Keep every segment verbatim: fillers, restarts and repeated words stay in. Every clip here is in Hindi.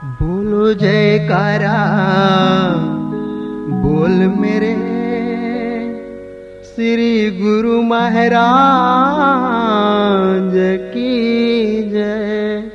बोलो जयकारा बोल मेरे श्री गुरु महाराज की जय।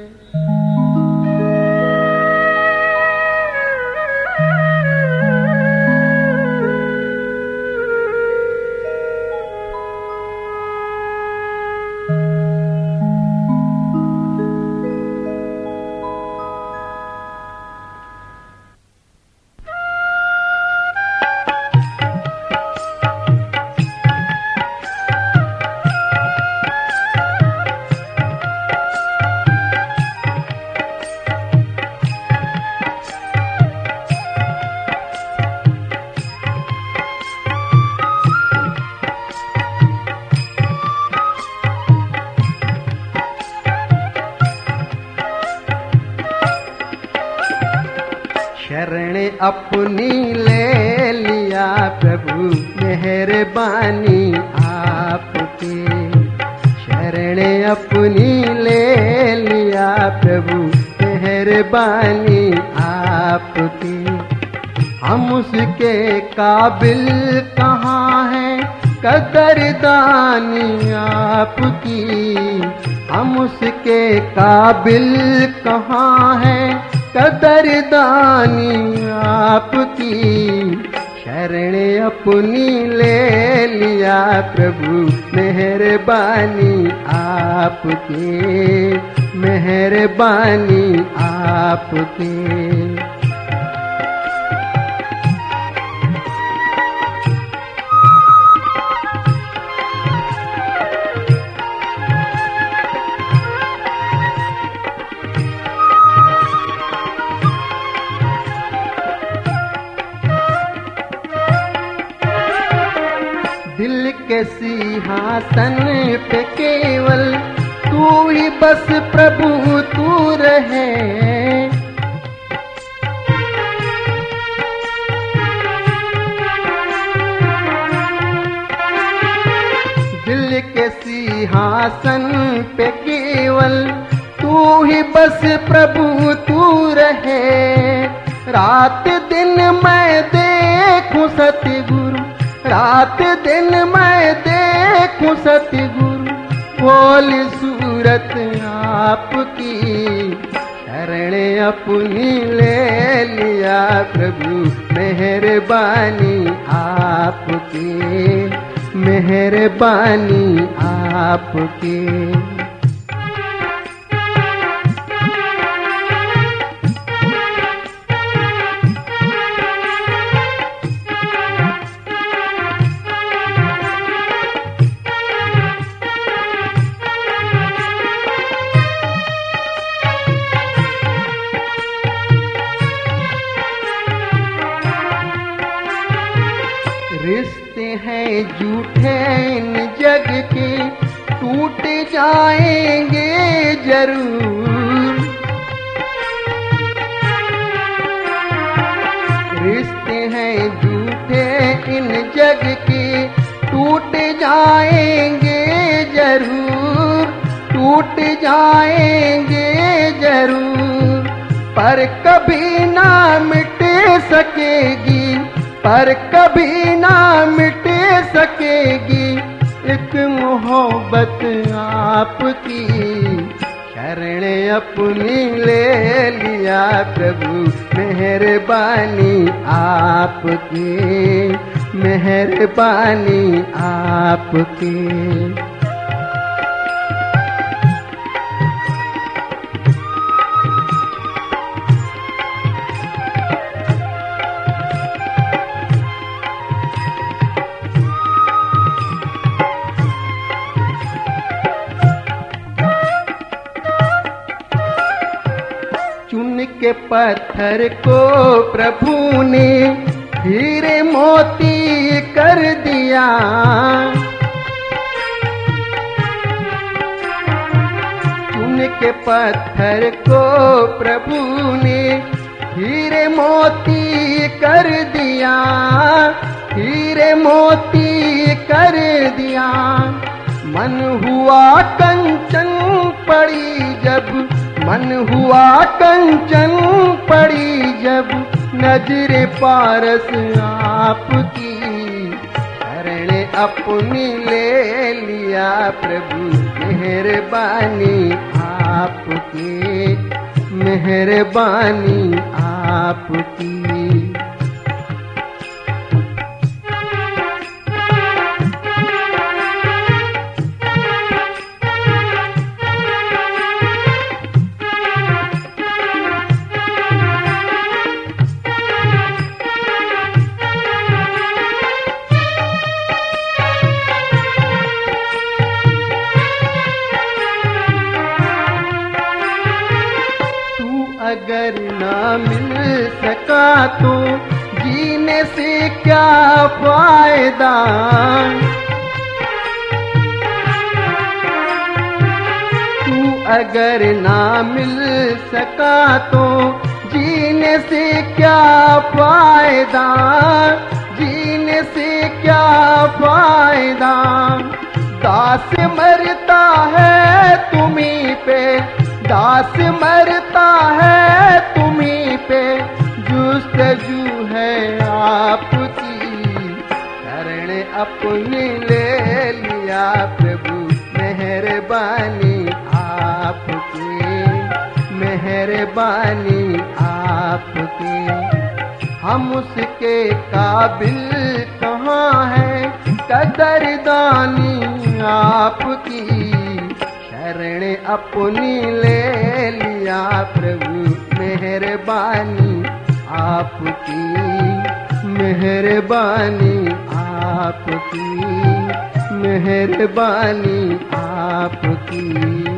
शरण अपनी ले लिया प्रभु मेहरबानी आपकी। शरण अपनी ले लिया प्रभु मेहरबानी आपकी। हम उसके काबिल कहाँ हैं कदरदानी आपकी। हम उसके काबिल कहाँ हैं कदरदानी आपकी। शरण अपनी ले लिया प्रभु मेहरबानी आपकी। मेहरबानी आपकी। दिल के सिंहासन पे केवल तू ही बस प्रभु तू रहे। दिल के सिंहासन पे केवल तू ही बस प्रभु तू रहे। रात दिन मैं देखूं सतगुरु, रात दिन मैं देखूं सतगुरु बोली सूरत आपकी। शरण अपनी ले लिया प्रभु मेहरबानी आपकी। मेहरबानी आपकी। रिश्ते हैं झूठे इन जग के टूट जाएंगे जरूर। रिश्ते हैं झूठे इन जग के टूट जाएंगे जरूर। टूट जाएंगे जरूर पर कभी ना मिट सकेगी, पर कभी ना मिट सकेगी एक मोहब्बत आपकी। शरण अपनी ले लिया प्रभु मेहरबानी आपकी। मेहरबानी आपकी। चुन के पत्थर को प्रभु ने हीरे मोती कर दिया। चुन के पत्थर को प्रभु ने हीरे मोती कर दिया। हीरे मोती कर दिया। मन हुआ कंचन पड़ी जब, मन हुआ कंचन नजरे पारस आपकी, शरण अपनी ले लिया प्रभु, मेहरबानी आपकी, मेहरबानी आपकी। अगर ना मिल सका तो जीने से क्या फायदा, तू अगर ना मिल सका तो जीने से क्या फायदा, जीने से क्या फायदा। दास मरता है तुम्हीं पे, दास मरता है तुम्हीं पे, जुस्तजू है आपकी, शरण अपनी ले लिया प्रभु, मेहरबानी आपकी, मेहरबानी आपकी। हम उसके काबिल कहाँ हैं, कदरदानी आपकी, शरण अपनी ले लिया प्रभु, मेहरबानी आपकी, मेहरबानी आपकी, मेहरबानी आपकी।